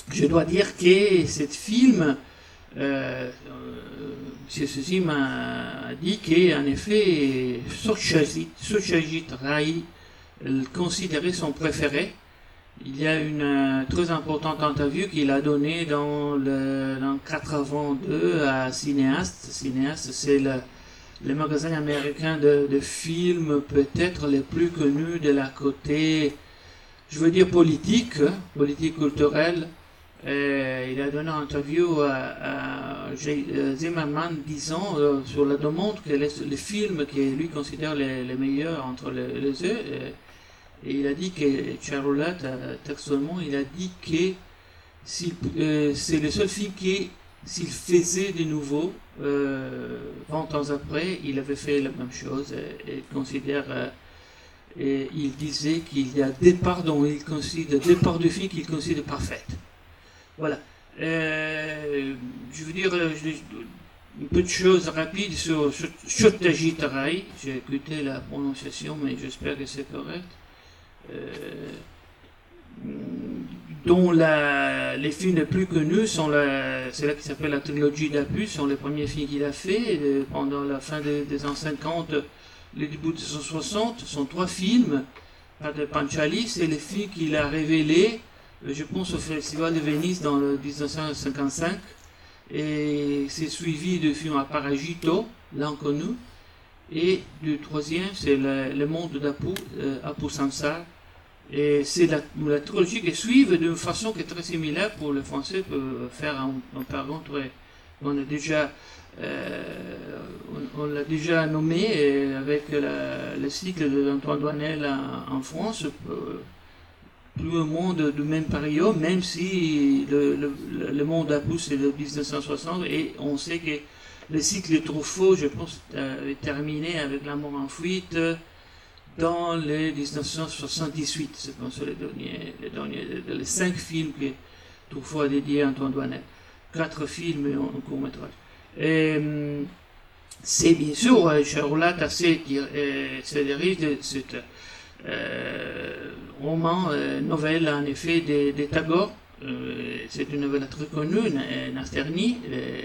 je dois dire que ce film, M. Suzy m'a dit qu'en effet, Satyajit Ray considérait son préféré. Il y a une très importante interview qu'il a donnée dans 82 à Cinéaste. Cinéaste, c'est le magasin américain de films peut-être les plus connus de la côté, je veux dire politique culturelle. Il a donné une interview à Zimmerman disant sur la demande que les films qu'il lui considère les meilleurs entre les deux. Et il a dit que Charolat, textuellement, il a dit que c'est le seul film qui, s'il faisait de nouveau, 20 ans après, il avait fait la même chose. Et considère, et il disait qu'il y a des parts dont il considère, des parts du film qu'il considère parfaites. Voilà. Je veux dire, une petite chose rapide sur Satyajit Ray. J'ai écouté la prononciation, mais j'espère que c'est correct. Dont les films les plus connus sont c'est là qui s'appelle la trilogie d'Apus, sont les premiers films qu'il a fait pendant la fin des années 50, le début des années 60. Ce sont 3 films de Panchali, c'est les films qu'il a révélés, je pense, au Festival de Venise dans le 1955, et c'est suivi de films à Paragito, l'inconnu, et le troisième c'est le monde d'Apu, Apu Samsar. Et c'est la trilogie qui suit d'une façon qui est très similaire pour le français, peut faire un pardon très. On l'a déjà nommé avec le cycle d'Antoine Doinel en France, plus ou moins de même période, même si le monde d'Apu c'est de 1960, et on sait que le cycle de Truffaut, je pense, est terminé avec La mort en fuite dans les 1978. C'est comme ça les 5 films que Truffaut a dédiés à Antoine Doinel. 4 films et un court-métrage. C'est bien sûr Charolat assez se dirige de cette roman, nouvelle en effet de Tagore. C'est une nouvelle très connue, Nasterny,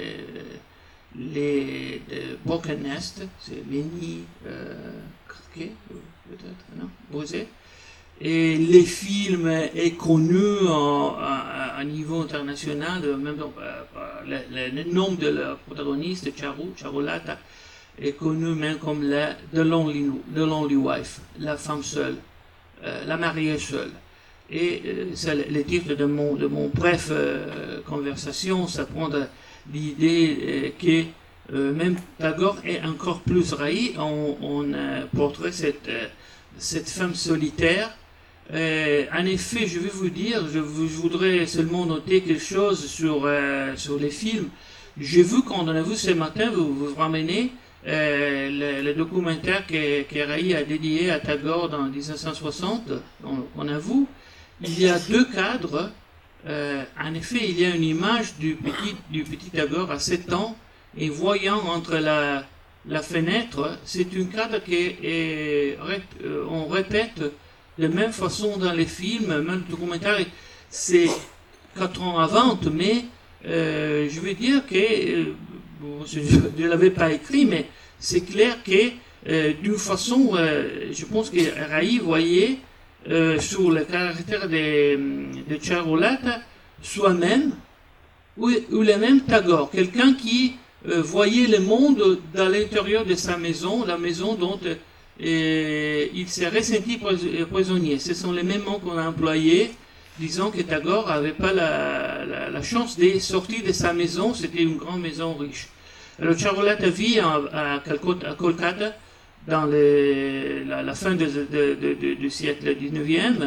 les Broken Nest, c'est les nids craqués, peut-être, non, brisés. Et les films est connu à niveau international, même le nom de la protagoniste, Charolata, est connu même comme The Lonely Wife, la femme seule, la mariée seule. Et c'est le titre de mon bref conversation, ça prend l'idée que même Tagore est encore plus raillé. On portrait cette femme solitaire. En effet, je vais vous dire, je voudrais seulement noter quelque chose sur les films. J'ai vu quand on a vu ce matin, vous ramenez le documentaire que Rai a dédié à Tagore dans 1960, on a vu. Il y a 2 cadres. En effet, il y a une image du petit Tagore à 7 ans, et voyant entre la fenêtre, c'est une cadre qu'on répète de même façon dans les films, même le documentaire, c'est 4 ans avant, mais je veux dire que, je ne l'avais pas écrit, mais c'est clair que d'une façon, je pense que Rai voyait sur le caractère de Charolata soi-même, ou le même Tagore, quelqu'un qui voyait le monde dans l'intérieur de sa maison, la maison dont il s'est ressenti prisonnier. Ce sont les mêmes mots qu'on a employés, disant que Tagore n'avait pas la chance de sortir de sa maison, c'était une grande maison riche. Alors Charolata vit à Kolkata, dans la fin du siècle 19e,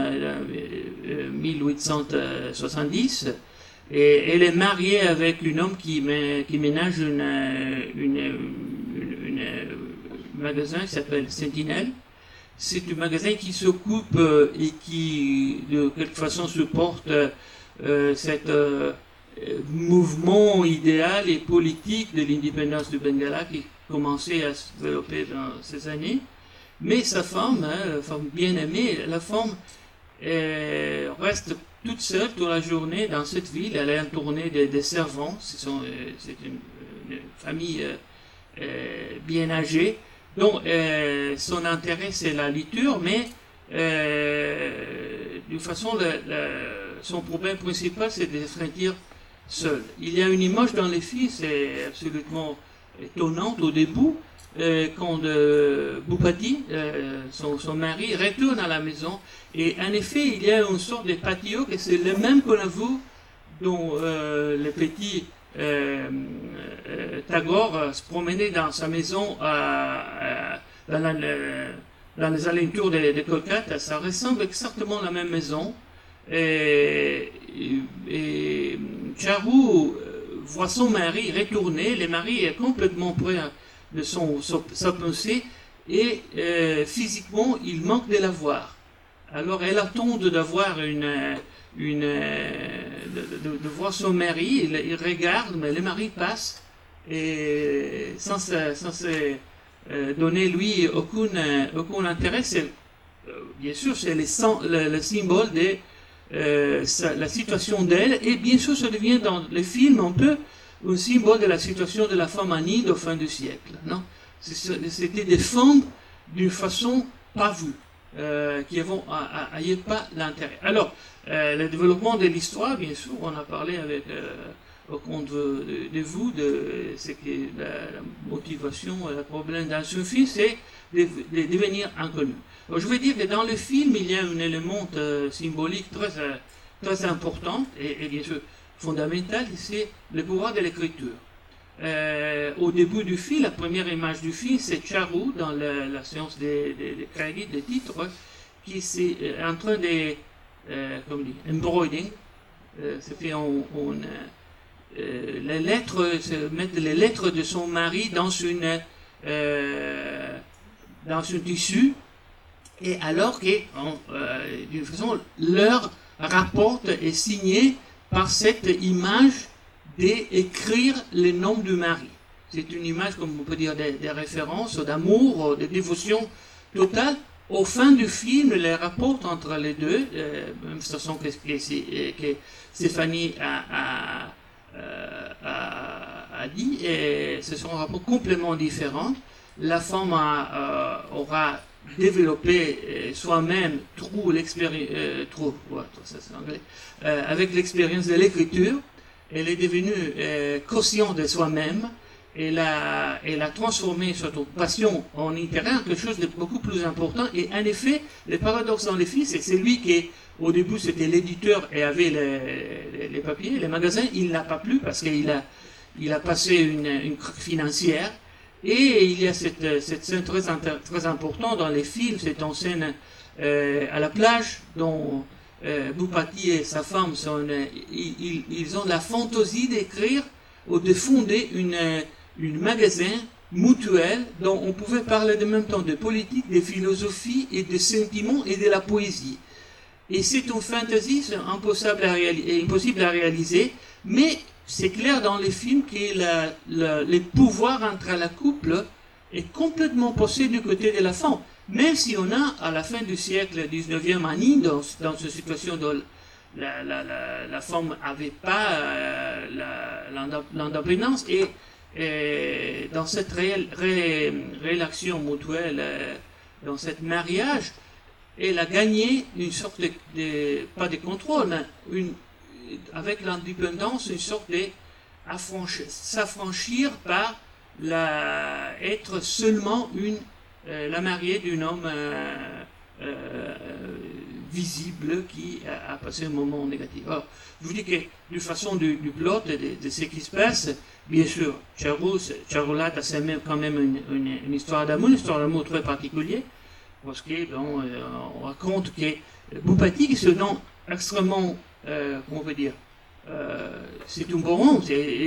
1870, et elle est mariée avec un homme qui ménage un magasin qui s'appelle Sentinelle. C'est un magasin qui s'occupe et qui de quelque façon supporte cet mouvement idéal et politique de l'indépendance du Bengala qui commençait à se développer dans ces années. Mais sa femme, la femme bien aimée, la femme reste toute seule toute la journée dans cette ville. Elle est entournée des servants. C'est une famille bien âgée. Donc, son intérêt, c'est la lecture, mais de toute façon, son problème principal, c'est de se sentir seul. Il y a une image dans les filles, c'est absolument étonnante au début, quand Bhupati, son mari, retourne à la maison. Et en effet, il y a une sorte de patio, que c'est le même qu'on a vu dont le petit Tagore se promenait dans sa maison dans les alentours de Kolkata. Ça ressemble exactement à la même maison. Et Charu voit son mari retourner. Le mari est complètement près de sa pensée et physiquement, il manque de la voir. Alors, elle attend d'avoir de voir son mari. Il regarde, mais le mari passe et sans se donner lui aucun intérêt. Bien sûr, c'est le symbole de la situation d'elle, et bien sûr, ça devient dans les films un peu un symbole de la situation de la femme en Inde au fin du siècle. Non, c'était des femmes d'une façon pas vue, qui n'avaient pas l'intérêt. Alors, le développement de l'histoire, bien sûr, on a parlé avec au compte de vous, de ce que la motivation, le problème dans ce film, c'est de devenir inconnu. Alors, je veux dire que dans le film, il y a un élément symbolique très important et bien sûr fondamental, c'est le pouvoir de l'écriture. Au début du film, la première image du film, c'est Charu dans la séance des crédits, des titres, qui est en train de, comme dit, embroidering, c'est fait les lettres, mettre les lettres de son mari dans un tissu, et alors que, d'une façon, leur rapport est signé par cette image d'écrire le nom du mari. C'est une image, comme on peut dire, de référence, d'amour, de dévotion totale. Au fin du film, les rapports entre les deux, même façon que Stéphanie a dit, ce sont un rapport complètement différent. La femme aura développé soi-même avec l'expérience de l'écriture. Elle est devenue consciente de soi-même. Elle a transformé cette passion en intérêt en quelque chose de beaucoup plus important. Et en effet, le paradoxe dans les films, c'est que c'est lui qui, au début, c'était l'éditeur et avait les papiers, les magasins. Il n'a pas plu parce qu'il a passé une craque financière. Et il y a cette scène très importante dans les films, cette scène à la plage, dont Bhupati et sa femme ils ont la fantaisie d'écrire ou de fonder une magasin mutuel dont on pouvait parler en même temps de politique, de philosophie et de sentiments et de la poésie. Et c'est une fantaisie impossible à réaliser, mais c'est clair dans les films que le pouvoir entre la couple est complètement posé du côté de la femme. Même si on a, à la fin du siècle 19e en Inde, dans une situation où la femme n'avait pas l'indépendance, et dans cette relation mutuelle, dans ce mariage, elle a gagné une sorte pas de contrôle, mais avec l'indépendance, une sorte de s'affranchir par être seulement la mariée d'un homme visible qui a passé un moment négatif. Alors, je vous dis que de façon du plot, de ce qui se passe, bien sûr, Charlotte a quand même une histoire d'amour très particulière, parce que on raconte que Bhupati, qui se donne extrêmement, comment on peut dire, c'est un bon homme,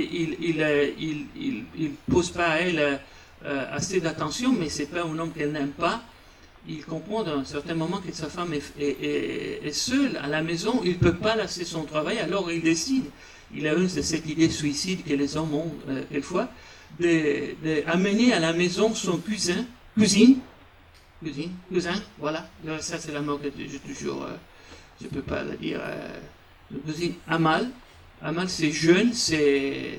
il pose pas à elle assez d'attention, mais c'est pas un homme qu'elle n'aime pas. Il comprend dans un certain moment que sa femme est seule à la maison, il ne peut pas laisser son travail, alors il décide, il a eu cette idée suicide que les hommes ont quelquefois, d'amener à la maison son cousin, voilà, ça c'est la mot que je toujours, je ne peux pas le dire cousine Amal. Amal, c'est jeune, c'est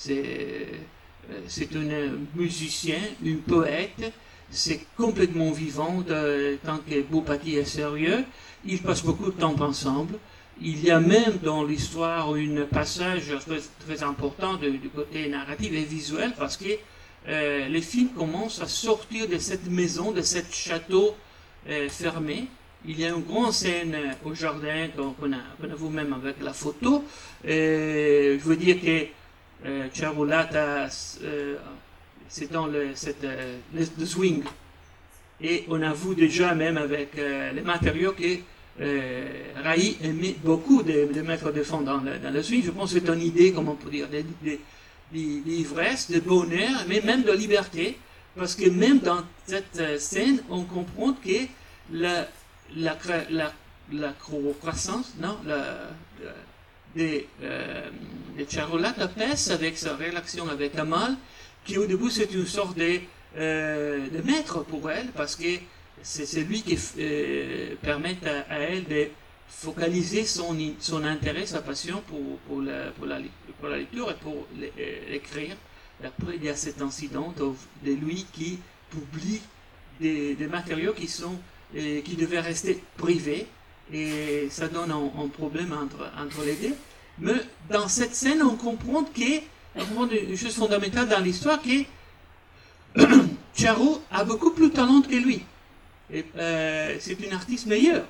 un musicien, une poète. C'est complètement vivant, tant que Bhupati est sérieux. Ils passent beaucoup de temps ensemble. Il y a même dans l'histoire un passage très important du côté narratif et visuel, parce que les films commencent à sortir de cette maison, de cet château fermé. Il y a une grande scène au jardin qu'on a vu même avec la photo. Je veux dire que Charulata, c'est dans le swing. Et on a vu déjà même avec les matériaux que Rai aimait beaucoup de mettre de fond dans le swing. Je pense que c'est une idée, comment on peut dire, d'ivresse, de bonheur, mais même de liberté. Parce que même dans cette scène, on comprend que la croissance, non, de Charulata pèse avec sa relation avec Amal, qui au début c'est une sorte de maître pour elle, parce que c'est lui qui permet à elle de focaliser son intérêt, sa passion pour la lecture et pour l'écrire. Après, il y a cet incident de lui qui publie des matériaux qui devaient rester privés, et ça donne un problème entre les deux. Mais dans cette scène, on comprend une chose fondamentale dans l'histoire, que Charu a beaucoup plus de talent que lui. C'est une artiste meilleure.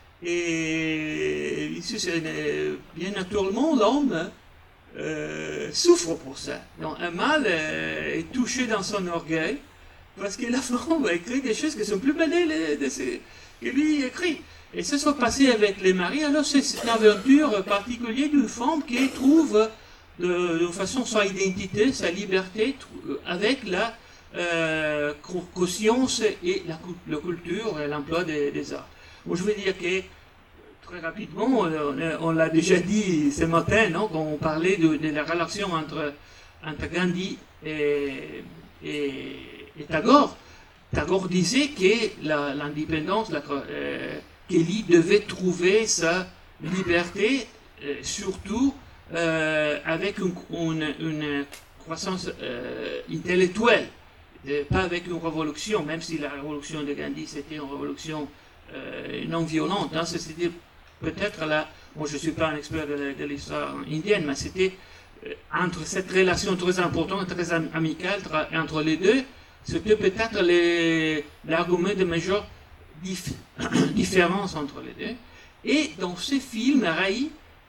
Et bien naturellement, l'homme souffre pour ça. Donc, Amal est touché dans son orgueil, parce que la femme a écrit des choses qui sont plus belles que lui écrit. Et ça s'est passé avec les maris. Alors c'est une aventure particulière d'une femme qui trouve de façon sa identité, sa liberté, avec la conscience et la culture et l'emploi des arts. Bon, je veux dire que, très rapidement, on l'a déjà dit ce matin, non, quand on parlait de la relation entre Gandhi et Tagore. Tagore disait que l'indépendance, Kelly devait trouver sa liberté, surtout avec une croissance intellectuelle, pas avec une révolution, même si la révolution de Gandhi c'était une révolution non violente. Hein, c'était peut-être là, moi je ne suis pas un expert de l'histoire indienne, mais c'était entre cette relation très importante, très amicale entre les deux, c'était peut-être l'argument de majeure différence entre les deux. Et dans ce film, Rai,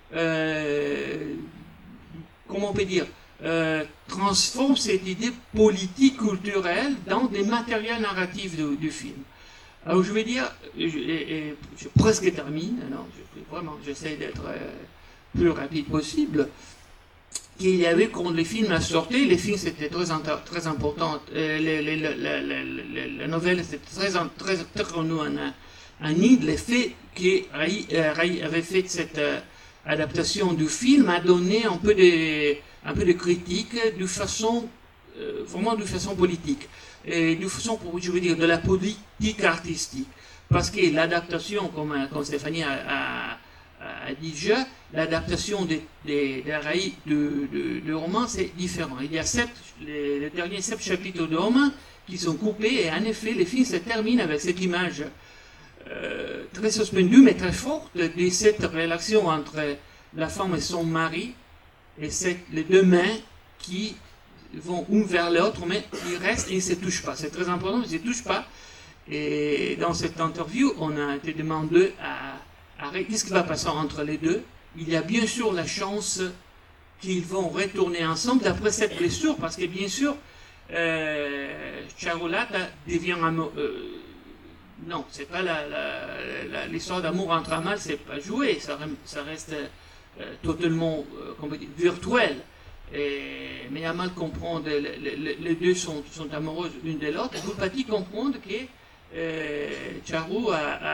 comment on peut dire, transforme cette idée politique, culturelle dans des matériels narratifs du film. Alors je vais dire, je presque termine, alors j'essaie d'être plus rapide possible, qu'il y avait quand les films sortaient, les films c'était très important, la nouvelle c'était très connue en Inde, le fait que Rai avait fait cette adaptation du film a donné un peu de critique vraiment de façon politique, et de façon, je veux dire, de la politique artistique, parce que l'adaptation, comme Stéphanie a dit déjà, l'adaptation de Rai de roman, c'est différent. Il y a les derniers 7 chapitres de roman qui sont coupés, et en effet, les films se terminent avec cette image très suspendue, mais très forte, de cette relation entre la femme et son mari, et les deux mains qui vont une vers l'autre, mais ils restent et ils ne se touchent pas. C'est très important, ils ne se touchent pas. Et dans cette interview, on a été demandé à qu'est-ce qui va passer entre les deux. Il y a bien sûr la chance qu'ils vont retourner ensemble après cette blessure, parce que bien sûr, Charulata devient non, c'est pas l'histoire d'amour entre Amal, c'est pas joué, ça reste totalement virtuel. Mais Amal comprend, les deux sont amoureuses l'une de l'autre, et Bhupati comprend que Charu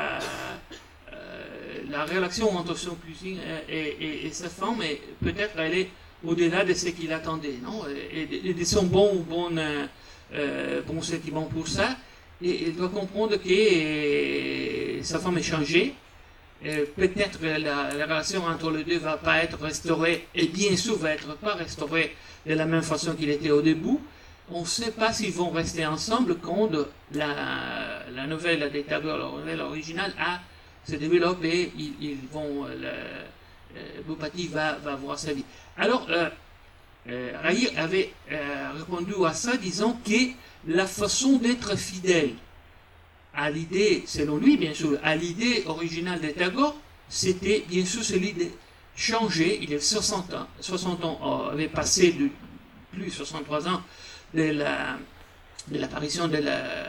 la relation entre son cousin et sa femme, et peut-être elle est au-delà de ce qu'il attendait, non, et de son bon sentiment pour ça. Et il doit comprendre que sa femme est changée, peut-être la relation entre les deux va pas être restaurée, et bien sûr va être pas restaurée de la même façon qu'il était au début. On ne sait pas s'ils vont rester ensemble quand la nouvelle des Tagore, la nouvelle originale, se développe et ils vont, Bhupati va voir sa vie. Alors, Rahir avait répondu à ça disant que la façon d'être fidèle à l'idée, selon lui bien sûr, à l'idée originale de Tagore, c'était bien sûr celui de changer. Il est 60 ans, avait passé de plus 63 ans de l'apparition de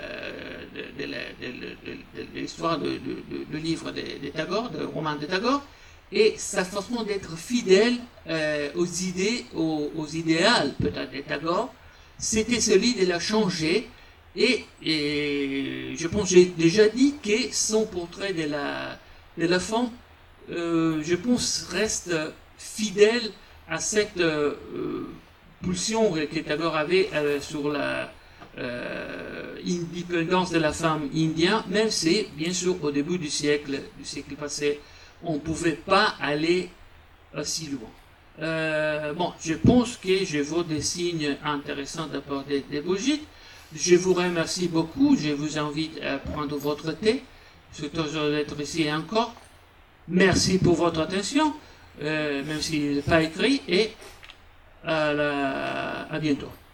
l'histoire de livre de Tagore, de roman de Tagore, et sa façon d'être fidèle aux idées, aux idéaux peut-être de Tagore, c'était celui de la changer. Et je pense, j'ai déjà dit que son portrait de la femme, je pense, reste fidèle à cette pulsion que Tagore avait sur l'indépendance de la femme indienne, même si, bien sûr, au début du siècle passé, on ne pouvait pas aller aussi loin. Bon, je pense que je vois des signes intéressants d'apporter des bougies. Je vous remercie beaucoup. Je vous invite à prendre votre thé. Je suis toujours d'être ici encore. Merci pour votre attention, même s'il n'est pas écrit, et à bientôt.